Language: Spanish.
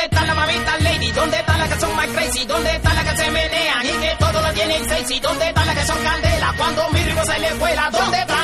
están las mamitas lady? ¿Dónde están las que son más crazy? ¿Dónde están las que se menean y que todo lo tienen sexy? ¿Dónde están las que son candela cuando mi ritmo se le vuela? ¿Dónde están